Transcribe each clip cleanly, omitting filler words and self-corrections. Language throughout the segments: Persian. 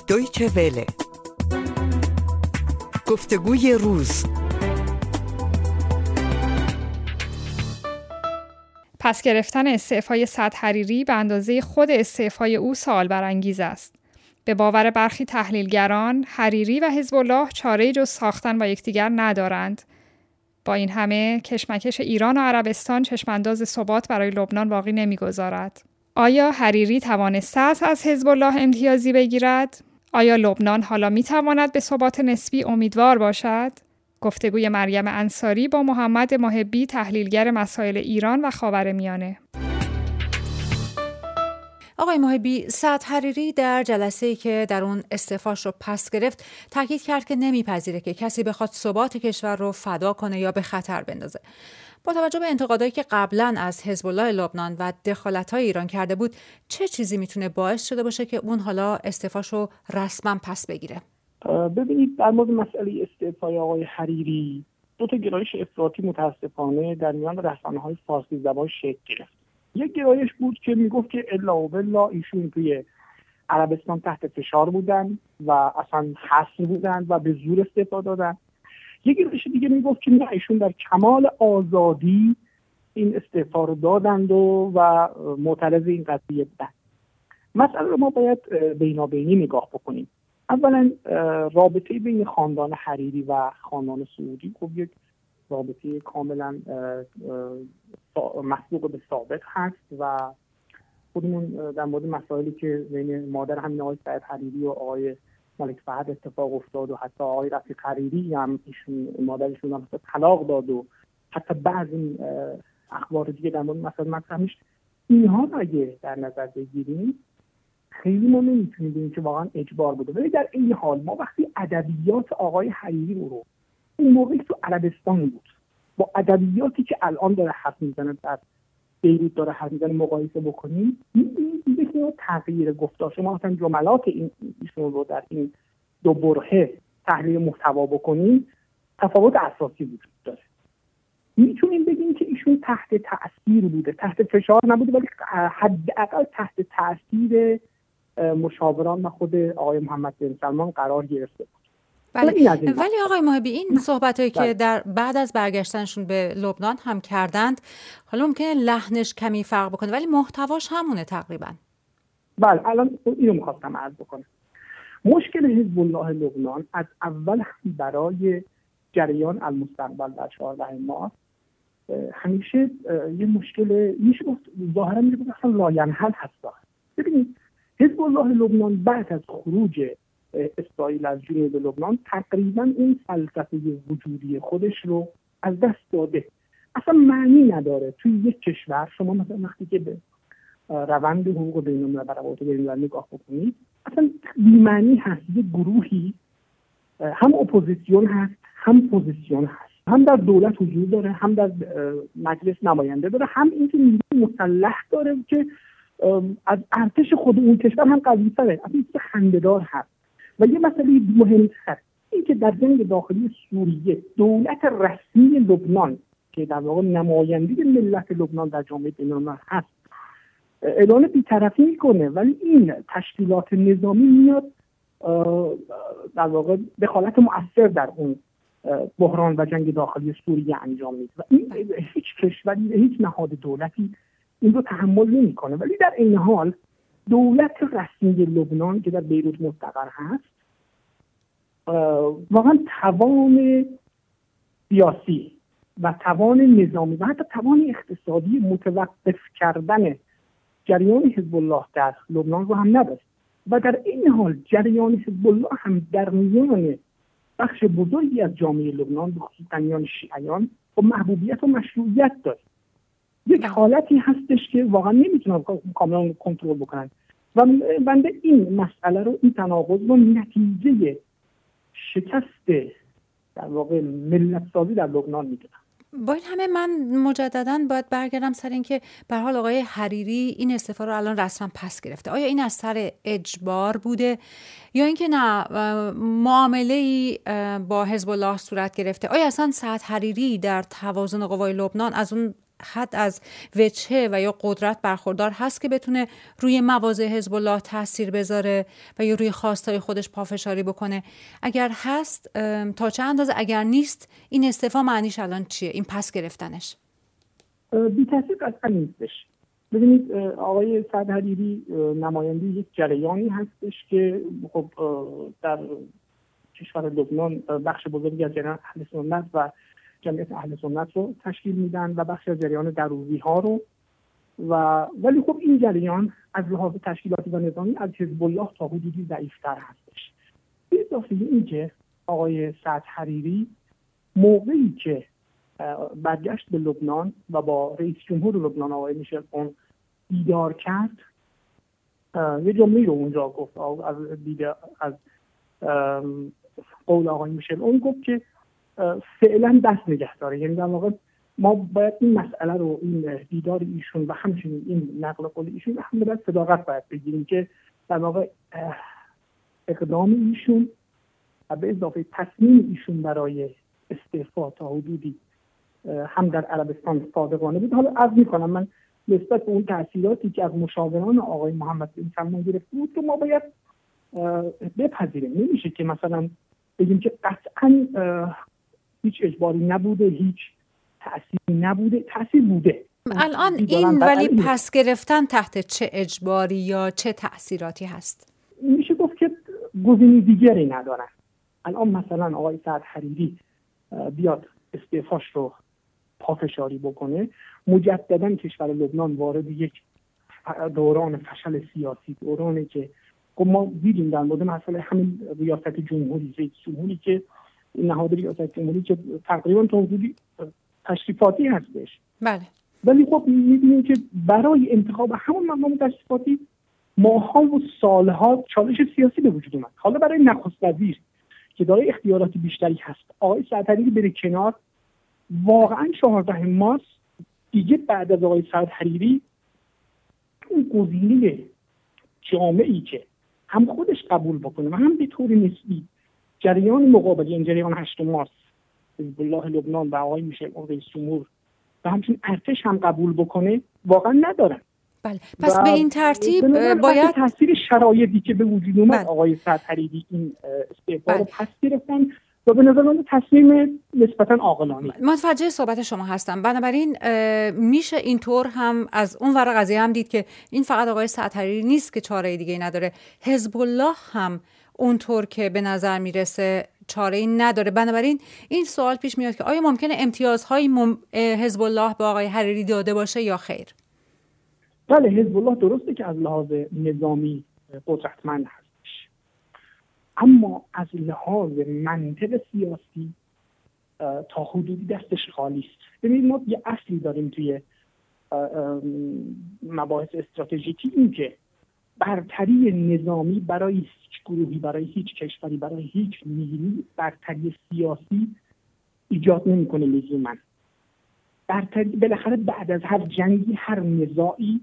دویچه وله. گفتگوی روز. پس گرفتن استعفای سعد حریری به اندازه خود استعفای او سوال برانگیز است. به باور برخی تحلیلگران، حریری و حزب الله چاره‌ای جز ساختن با یکدیگر ندارند. با این همه، کشمکش ایران و عربستان چشمانداز ثبات برای لبنان باقی نمی‌گذارد. آیا حریری توانسته است از حزب الله امتیازی بگیرد؟ آیا لبنان حالا می‌تواند به ثبات نسبی امیدوار باشد؟ گفتگوی مریم انصاری با محمد محبی، تحلیلگر مسائل ایران و خاورمیانه. آقای محبی، سعد حریری در جلسه‌ای که در اون استعفاش رو پس گرفت تاکید کرد که نمیپذیره که کسی بخواد ثبات کشور رو فدا کنه یا به خطر بندازه. با توجه به انتقادایی که قبلا از حزب الله لبنان و دخالت‌های ایران کرده بود، چه چیزی میتونه باعث شده باشه که اون حالا استعفاش رو رسما پس بگیره؟ ببینید، در مورد مسئله استعفای آقای حریری دو تا گرایش افراطی متاسفانه در میان رسانه‌های فارسی زبان شکل گرفت. یک گرایش بود که میگفت که الا و بلا ایشون توی عربستان تحت فشار بودن و اصلا حصر بودن و به زور استعفا دادن. یک گرایش دیگه میگفت که نه، ایشون در کمال آزادی این استعفا رو دادند و معترض این قضیه بودن. مسئله رو ما باید بینابینی نگاه بکنیم. اولا رابطه بین خاندان حریری و خاندان سعودی خب یک رابطه کاملا مسبوق به سابق هست و خودمون در مورد مسائلی که بین مادر همین آقای سعد حریری و آقای ملک فهد اتفاق افتاد و حتی آقای رفیق حریری هم ایشون مادرشون هم طلاق داد و حتی بعضی اخبار دیگه در مورد مسائل مطرح میشه، اینها رو اگه در نظر بگیریم خیلی ما نمیتونیم بگیم که واقعا اجبار بوده. ولی در این حال ما وقتی ادبیات آقای حریری رو اون موقعی تو عربستان بود با ادبیاتی که الان داره حرف میزنه در بیروت داره حرف میزنه مقایسه بکنیم، میبینیم که تغییر گفتار، شما مثلا جملات ایشون رو در این دو برهه تحلیل محتوا بکنیم تفاوت اساسی وجود داره. میتونیم بگیم که ایشون تحت تأثیر بوده، تحت فشار نبوده، ولی حداقل تحت تأثیر مشاوران و خود آقای محمد بن سلمان قرار گرفته بود. ولی آقای محبی، این صحبتایی که در بعد از برگشتنشون به لبنان هم کردند، حالا ممکنه لحنش کمی فرق بکنه ولی محتواش همونه تقریبا. بله، الان اینو می‌خواستم عرض بکنم. مشکل حزب الله لبنان از اول برای جریان المستقبل در 14 مارس همیشه یه مشکل میشه گفت ظاهرا میشه گفت اصلا لاینحل هست. ببینید، حزب الله لبنان بعد از خروج اسرائیل از جنوب لبنان تقریبا این فلسفه وجودی خودش رو از دست داده. اصلا معنی نداره توی یک کشور شما مثلا وقتی که به روند حقوق بین‌الملل و روابط بین‌الملل نگاه بکنید، اصلا بی‌معنی هست یک گروهی هم اپوزیسیون هست هم پوزیسیون هست، هم در دولت حضور داره، هم در مجلس نماینده داره، هم اینکه نیروی مسلح داره که از ارتش خود اون کشور هم قوی‌تره. اصلا چیز خنده‌دار هست. و یه مسئله مهم‌تر این که در جنگ داخلی سوریه دولت رسمی لبنان که در واقع نماینده ملت لبنان در جامعه بین‌الملل هست اعلان بی‌طرفی میکنه، ولی این تشکیلات نظامی میاد در واقع دخالت مؤثر در اون بحران و جنگ داخلی سوریه انجام میده و این هیچ کشوری، هیچ نهاد دولتی این رو تحمل نمیکنه. ولی در این حال دولت رسمی لبنان که در بیروت مستقر هست واقعا توان سیاسی و توان نظامی و حتی توان اقتصادی متوقف کردن جریان حزب الله در لبنان رو هم نداره و در این حال جریان حزب الله هم در میان بخش بزرگی از جامعه لبنان به خصوص میان شیعیان و محبوبیت و مشروعیت داره. یک حالتی هستش که واقعا نمیتونن کاملا کنترل بکنن و بنده این مسئله رو، این تناقض رو نتیجه شکست در واقع ملت سازی در لبنان میدونم. با این همه من مجدداً باید برگردم سر این که به هر حال آقای حریری این استعفا رو الان رسما پس گرفته. آیا این از سر اجبار بوده یا اینکه نه معامله‌ای با حزب الله صورت گرفته؟ آیا اصلا سعد حریری در توازن قوای لبنان از اون حد از وجهه و یا قدرت برخوردار هست که بتونه روی مواضع حزب الله تاثیر بذاره و یا روی خواستای خودش پافشاری بکنه؟ اگر هست تا چه اندازه؟ اگر نیست این استعفا معنیش الان چیه؟ این پس گرفتنش بی تاثیر قطعا نیستش. ببینید آقای سعد حریری نماینده یک جریانی هستش که خب در کشور لبنان بخش بزرگی از جریان اهل سنت و جمعیت اهل سنت رو تشکیل میدن و بخش از جریان دروزی ها رو ولی خب این جریان از لحاظ تشکیلاتی و نظامی از حزب الله تا حدودی ضعیف‌تر هستش. به اضافه اینکه آقای سعد حریری موقعی که برگشت به لبنان و با رئیس جمهور لبنان آقای میشل اون دیدار کرد، یه جمله رو اونجا گفت از قول آقای میشل اون گفت که فعلا دست نگه داره. یعنی در واقع ما باید این مسئله رو، این دیدار ایشون و همچنین این نقل قول ایشون هم باید صداقت باید بگیریم که در واقع اقدام ایشون و به اضافه تصمیم ایشون برای استعفا تا حدودی هم در عربستان صادقانه بود. حالا عرض میکنم من نسبت به اون تأثیراتی که از مشاوران آقای محمد بن سلمان گرفته بود که ما باید بپذیریم. نمیشه که مثلا بگیم که قطعا هیچ اجباری نبوده، هیچ تأثیری نبوده. تأثیر بوده. الان این ولی پس گرفتن تحت چه اجباری یا چه تأثیراتی هست؟ میشه گفت که گزینه دیگری ندارن. الان مثلا آقای سعد حریری بیاد استعفاش رو پافشاری بکنه، مجددا کشور لبنان وارد یک دوران فشل سیاسی، دورانی که ما دیدیم در مورد مسئله همین ریاست جمهوری، رئیس جمهوری که نهاد ریاست جمهوری که تقریبا تا حدودی تشریفاتی هستش. بله. ولی خب می‌بینیم که برای انتخاب همون مقام تشریفاتی ماها و سالها چالش سیاسی به وجود اومد. حالا برای نخست وزیر که دارای اختیارات بیشتری هست، آقای سعد حریری بره کنار، واقعا 14 مارس دیگه بعد از آقای سعد حریری اون گزینه جامعی که هم خودش قبول بکنه و هم به طور نسبی جریان مقابل، یعنی جریان 8 مارس، حزب الله لبنان و آقای میشل اون رئیس جمهور و همچنین ارتش هم قبول بکنه، واقعا ندارن. بله. پس به این ترتیب باید تاثیر شرایطی که به وجود اومد آقای سعد حریری این استعفا رو پس گرفتن و به نظر من تصمیم نسبتاً عاقلانه. متوجه صحبت شما هستم. بنابراین میشه اینطور هم از اون ور قضیه هم دید که این فقط آقای سعد حریری نیست که چاره دیگه نداره، حزب الله هم اونطور که به نظر میرسه چاره‌ای نداره. بنابراین این سوال پیش میاد که آیا ممکنه امتیازهای حزب الله به آقای حریری داده باشه یا خیر؟ بله، حزب الله درسته که از لحاظ نظامی قدرتمند هستش، اما از لحاظ منطق سیاسی تا حدودی دستش خالی است. ببینید ما یه اصلی داریم توی مباحث استراتژیکی، این که برتری نظامی برای هیچ گروهی، برای هیچ کشوری، برای هیچ نیروی برتری سیاسی ایجاد نمی‌کنه لزوماً. برتری بالاخره بعد از هر جنگی، هر نزاعی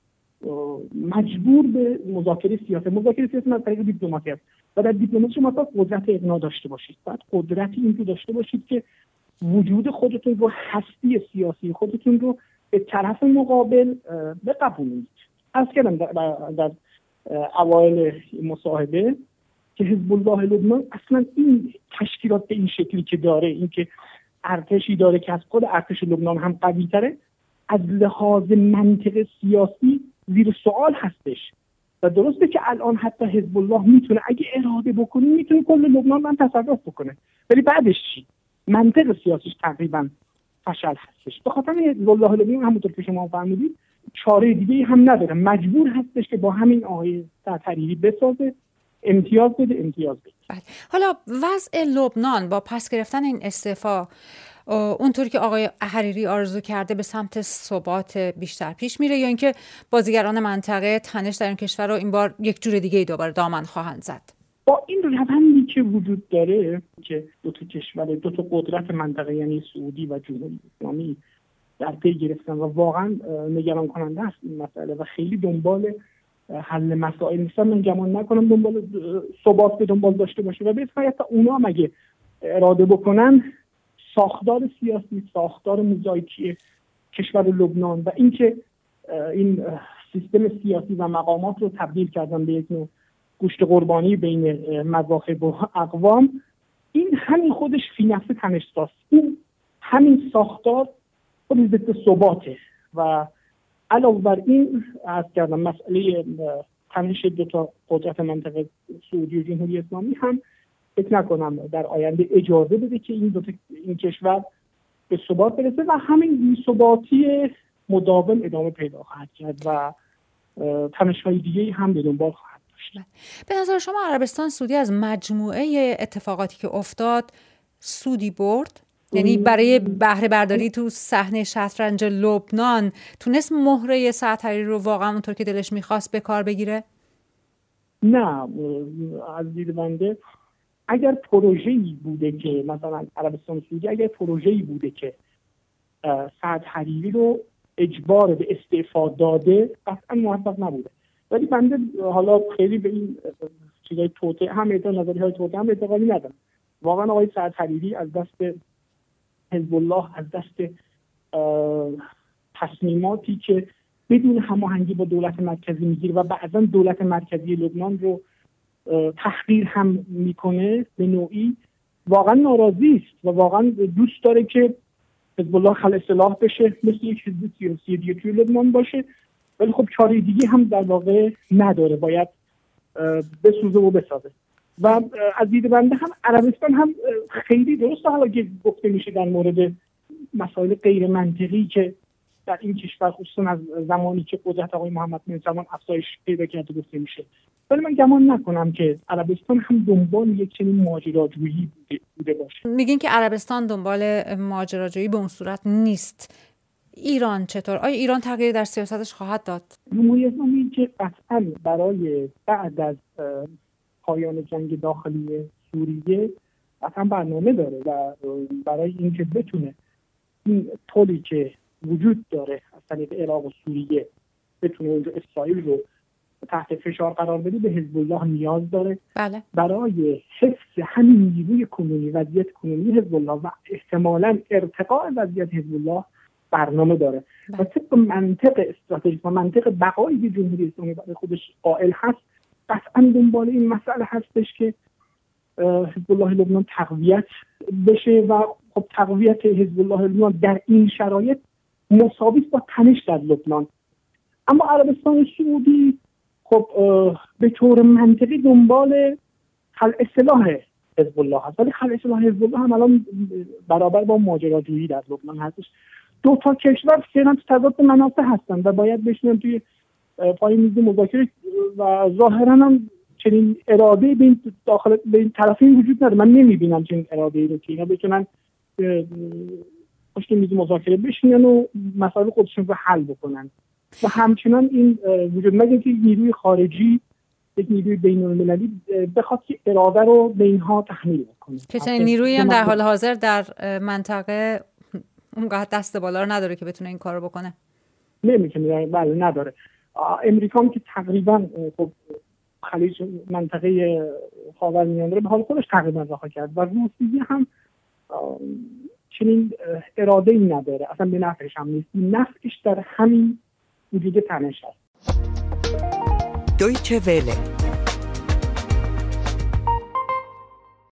مجبور به مذاکره سیاسی از طریق دیپلماسی است و در دیپلماسی شما باید قدرت اقناع داشته باشید. باید قدرت این رو داشته باشید که وجود خودتون رو، هستی سیاسی خودتون رو به طرف مقابل بقبولید. از کردم در اوایل مصاحبه که حزب الله لبنان اصلا این تشکیلات به این شکلی که داره، این که ارتشی داره که از خود ارتش لبنان هم قوی تره، از لحاظ منطق سیاسی زیر سوال هستش. و درسته که الان حتی حزب الله میتونه اگه اراده بکنه میتونه کل لبنان من تصرف بکنه، ولی بعدش چی؟ منطق سیاسیش تقریبا فشل هستش. به خاطر حزب الله لبنان همونطور که شما فرمودید چاره دیگه‌ای هم نداره، مجبور هستش که با همین آقای سعد حریری بسازه، امتیاز بده. حالا وضع لبنان با پس گرفتن این استعفا اونطوری که آقای حریری آرزو کرده به سمت ثبات بیشتر پیش میره یا اینکه بازیگران منطقه تنش در این کشور رو این بار یک جور دیگه دوباره دامن خواهند زد؟ با این روندی که وجود داره که دو تا کشور، دو تا قدرت منطقه یعنی سعودی و جمهوری اسلامی در پی گرفتن و واقعا نگران کننده است این مسئله و خیلی دنبال حل مسائل نیستن. من گمان نکنم دنبال ثبات به دنبال داشته باشه و به نهایت اونا هم اگه اراده بکنن ساختار سیاسی، ساختار موزاییکی کشور لبنان و اینکه این سیستم سیاسی و مقامات رو تبدیل کردن به یک نوع گوشت قربانی بین مذاهب و اقوام، این همین خودش فی نفس تنش‌ساست. این همین ساختار خودش ضد ثباته و علاوه بر این عرض کردم مسئله تنش دو تا قدرت منطقه سعودی و جمهوری اسلامی هم فکر نکنم در آینده اجازه بده که این کشور به ثبات برسه و همین بی‌ثباتی مداوم ادامه پیدا خواهد کرد و تنش‌های دیگه‌ای هم به دنبال خواهد داشت. به نظر شما عربستان سعودی از مجموعه اتفاقاتی که افتاد سودی برد؟ یعنی برای بهره برداری تو صحنه شطرنج لبنان تونست مهره سعد حریری رو واقعا اونطور که دلش میخواست به کار بگیره؟ نه، از دید بنده اگر پروژه‌ای بوده که مثلا عربستان سعودی اگر پروژه‌ای بوده که سعد حریری رو اجبار به استعفا داده قطعا موفق نبوده. ولی بنده حالا خیلی به این چیزای توطئه هم نظریه‌های توطئه هم اعتقادی ندارم. واقعا آقای سعد حریری از دست حزب الله، از دست تصمیماتی که بدون هماهنگی با دولت مرکزی میگیره و بعضا دولت مرکزی لبنان رو تحقیر هم میکنه به نوعی، واقعا ناراضی است و واقعا دوست داره که حزب الله خلع سلاح بشه، مثل یک حزب سیاسی دیگه توی لبنان باشه. ولی خب چاره دیگه هم در واقع نداره، باید بسوزه و بسازه. و از دید بنده هم عربستان هم خیلی درسته حالا که گفته میشه در مورد مسائل غیر منطقی که در این کشور خصوصا از زمانی که قدرت آقای محمد بن سلمان افزایش پیدا کرده گفته میشه، ولی من گمان نکنم که عربستان هم دنبال یک چنین ماجراجویی بوده باشه. میگین که عربستان دنبال ماجراجویی به اون صورت نیست. ایران چطور؟ آیا ایران تغییر در سیاستش خواهد داد؟ جمهوری اسلامی که قطعا برای بعد از پایان جنگ داخلی سوریه قطعا برنامه داره و برای اینکه بتونه این طولی که وجود داره از طریق عراق و سوریه بتونه اونجا اسرائیل رو تحت فشار قرار بده، به حزب الله نیاز داره. بله. برای حفظ همین نیروی کنونی، وضعیت کنونی حزب الله و احتمالاً ارتقاء وضعیت حزب الله برنامه داره. و طبق منطق استراتژیک و منطق بقایی که جمهوری اسلامی برای خودش قائل هست، قطعا دنبال این مسئله هستش که حزب الله لبنان تقویت بشه و خب تقویت حزب الله لبنان در این شرایط مساوی با تنش در لبنان. اما عربستان سعودی خب به طور منطقی دنبال خلع سلاح حزب الله هست، ولی خلع سلاح حزب الله هم الان برابر با ماجراجویی در لبنان هستش. دو تا کشور فعلا تو تضاد منافع هستن و باید بشینن توی پای میز مذاکره و ظاهرا هم چنین اراده بین داخل بین طرفین وجود نداره. من نمیبینم چنین اراده‌ای رو که اینا بتونن پشت میز مذاکره بشینن و مسائل خودشون رو حل بکنن و همچنان این وجود مگه که نیروی خارجی، یک نیروی بین‌المللی بخواد که اراده رو به اینها تحمیل بکنه. که چنین نیرویی هم در حال حاضر در منطقه اونقدر دست بالا رو نداره که بتونه این کارو بکنه. نمی‌تونه، بله نداره. امریکا هم که تقریبا خب خلیج منطقه خاورمیانه رو به حال خودش تقریبا رها کرد و روسیه هم چنین اراده‌ای نداره، اصلا به نفعش هم نیست. نفعش در همین وجود تنش است. دویچه وله